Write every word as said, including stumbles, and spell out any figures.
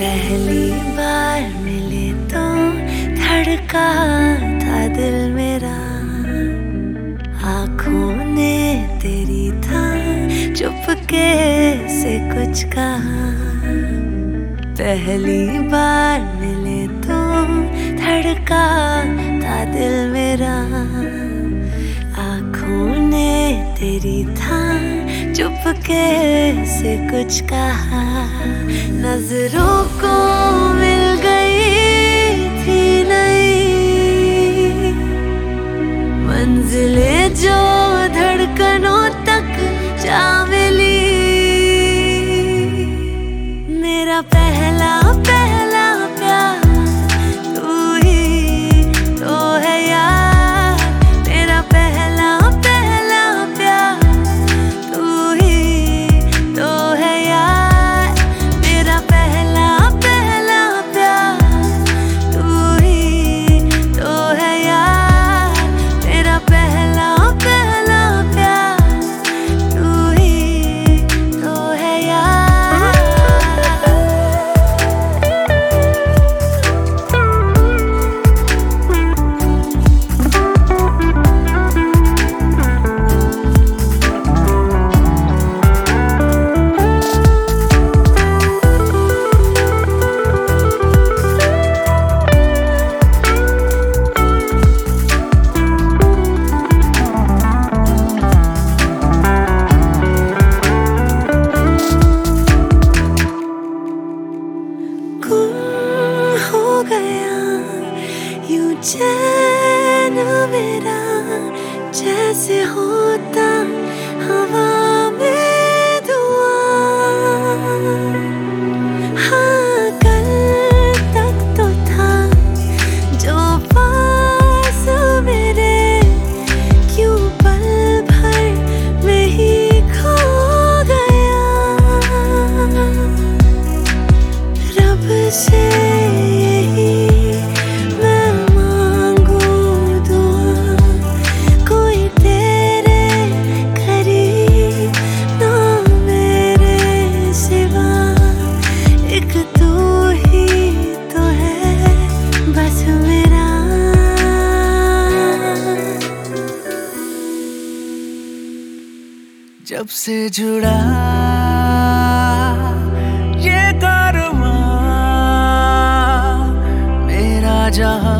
पहली बार मिले तो धड़का था दिल मेरा, आँखों ने तेरी था चुपके से कुछ कहा। पहली बार मिले तो धड़का था दिल मेरा, आँखों ने तेरी था चुपके से कुछ कहा। नजरों को मिल गई थी नई मंजिलें जो धड़कनों तक जा मिली। मेरा पहला पहला प्यार तू ही तो है यार, मेरा पहला पहला प्यार तू ही तो है यार, मेरा पहला पहला प्यार तू ही तो है यार, मेरा पहला पहला प्यार तू ही तो है यार। हो गया यूं चैन मेरा, जैसे होता हवा में धुआं। हाँ कल तक तो था जो पास मेरे, क्यों पल भर में ही खो गया। रब से जब से जुड़ा ये कारवां मेरा जहां